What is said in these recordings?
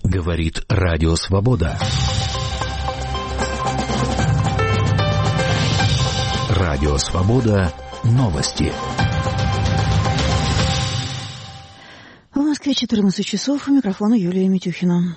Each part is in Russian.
Говорит Радио Свобода. Радио Свобода. Новости. В Москве 14 часов. У микрофона Юлия Митюхина.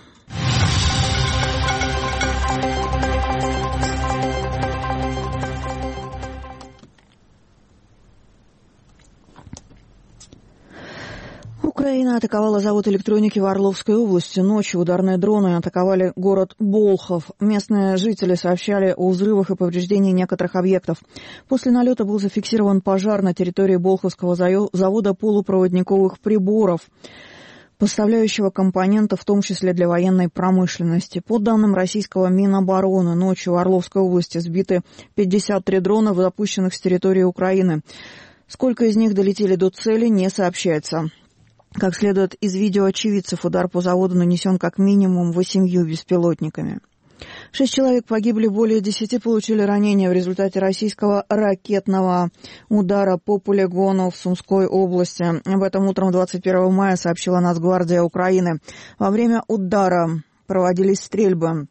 Украина атаковала завод электроники в Орловской области. Ночью ударные дроны атаковали город Болхов. Местные жители сообщали о взрывах и повреждении некоторых объектов. После налета был зафиксирован пожар на территории Болховского завода полупроводниковых приборов, поставляющего компоненты, в том числе для военной промышленности. По данным российского Минобороны, ночью в Орловской области сбиты 53 дрона, запущенных с территории Украины. Сколько из них долетели до цели, не сообщается. Как следует из видео очевидцев, удар по заводу нанесен как минимум 8 беспилотниками. 6 человек погибли, более 10 получили ранения в результате российского ракетного удара по полигону в Сумской области. Об этом утром 21 мая сообщила Нацгвардия Украины. Во время удара проводились стрельбы.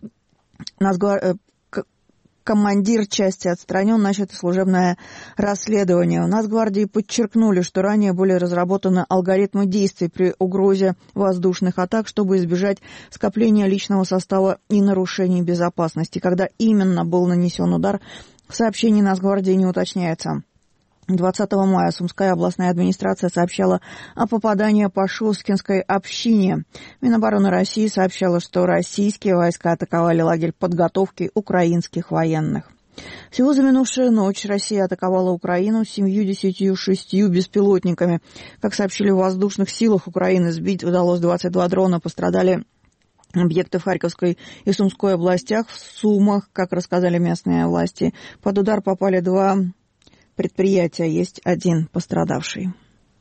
Командир части отстранен, начато служебное расследование. У Нацгвардии подчеркнули, что ранее были разработаны алгоритмы действий при угрозе воздушных атак, чтобы избежать скопления личного состава и нарушений безопасности. Когда именно был нанесен удар, в сообщении Нацгвардии не уточняется. 20 мая Сумская областная администрация сообщала о попадании по Шосткинской общине. Минобороны России сообщала, что российские войска атаковали лагерь подготовки украинских военных. Всего за минувшую ночь Россия атаковала Украину 76 беспилотниками. Как сообщили в воздушных силах Украины, сбить удалось 22 дрона, пострадали объекты в Харьковской и Сумской областях. В Сумах, как рассказали местные власти, под удар попали 2 предприятия, есть 1 пострадавший.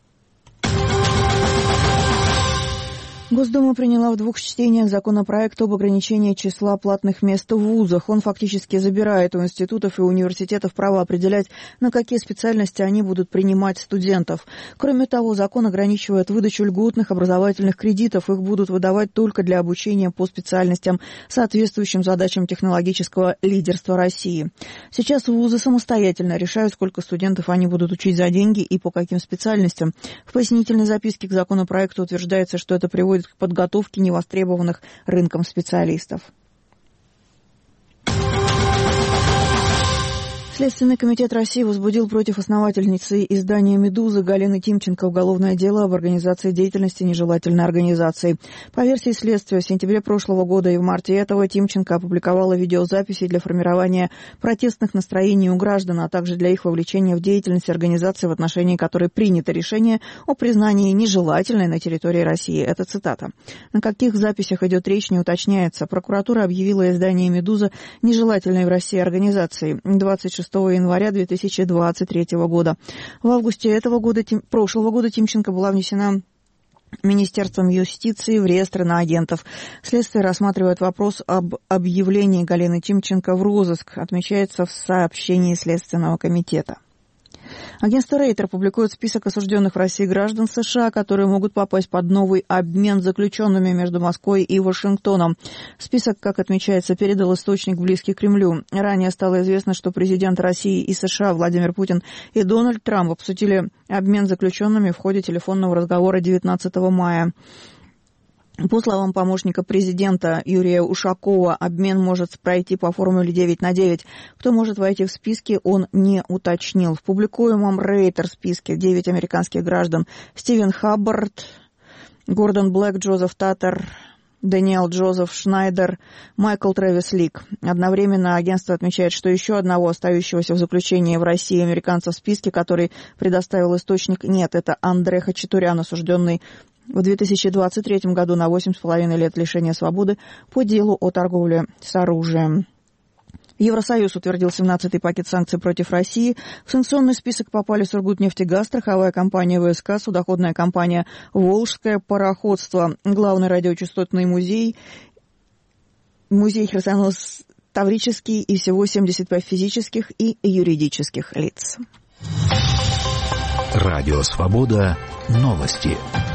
Госдума приняла в 2 чтениях законопроект об ограничении числа платных мест в вузах. Он фактически забирает у институтов и университетов право определять, на какие специальности они будут принимать студентов. Кроме того, закон ограничивает выдачу льготных образовательных кредитов. Их будут выдавать только для обучения по специальностям, соответствующим задачам технологического лидерства России. Сейчас вузы самостоятельно решают, сколько студентов они будут учить за деньги и по каким специальностям. В пояснительной записке к законопроекту утверждается, что это приводит к подготовке невостребованных рынком специалистов. Следственный комитет России возбудил против основательницы издания «Медуза» Галины Тимченко уголовное дело об организации деятельности нежелательной организации. По версии следствия, в сентябре прошлого года и в марте этого Тимченко опубликовала видеозаписи для формирования протестных настроений у граждан, а также для их вовлечения в деятельность организации, в отношении которой принято решение о признании нежелательной на территории России. Это цитата. На каких записях идет речь, не уточняется. Прокуратура объявила издание «Медуза» нежелательной в России организацией 26 января 2023 года. В августе прошлого года Тимченко была внесена Министерством юстиции в реестр иноагентов. Следствие рассматривает вопрос об объявлении Галины Тимченко в розыск, отмечается в сообщении Следственного комитета. Агентство Рейтер публикует список осужденных в России граждан США, которые могут попасть под новый обмен заключенными между Москвой и Вашингтоном. Список, как отмечается, передал источник, близкий к Кремлю. Ранее стало известно, что президент России и США Владимир Путин и Дональд Трамп обсудили обмен заключенными в ходе телефонного разговора 19 мая. По словам помощника президента Юрия Ушакова, обмен может пройти по формуле 9/9. Кто может войти в списки, он не уточнил. В публикуемом Рейтер списке 9 американских граждан: Стивен Хаббард, Гордон Блэк, Джозеф Таттер, Дэниел Джозеф Шнайдер, Майкл Трэвис Лик. Одновременно агентство отмечает, что еще одного остающегося в заключении в России американца в списке, который предоставил источник, нет. Это Андре Хачатурян, осужденный в 2023 году на 8,5 лет лишения свободы по делу о торговле с оружием. Евросоюз утвердил 17-й пакет санкций против России. В санкционный список попали Сургутнефтегаз, страховая компания ВСК, судоходная компания «Волжское пароходство», главный радиочастотный музей Херсонес-Таврический и всего 75 физических и юридических лиц. Радио Свобода. Новости.